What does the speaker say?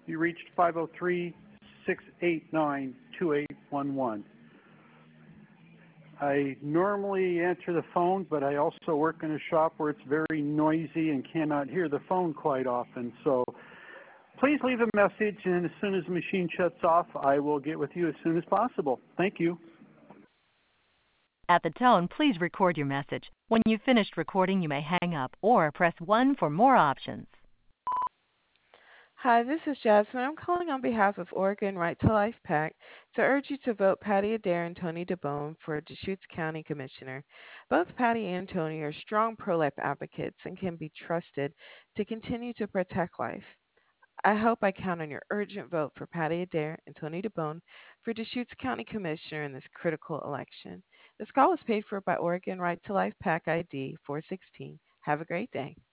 You reached 503-689-2811. I normally answer the phone, but I also work in a shop where it's very noisy and cannot hear the phone quite often. So please leave a message, and as soon as the machine shuts off, I will get with you as soon as possible. Thank you. At the tone, please record your message. When you've finished recording, you may hang up or press 1 for more options. Hi, this is Jasmine. I'm calling on behalf of Oregon Right to Life PAC to urge you to vote Patty Adair and Tony DeBone for Deschutes County Commissioner. Both Patty and Tony are strong pro-life advocates and can be trusted to continue to protect life. I hope I count on your urgent vote for Patty Adair and Tony DeBone for Deschutes County Commissioner in this critical election. This call is paid for by Oregon Right to Life PAC ID 416. Have a great day.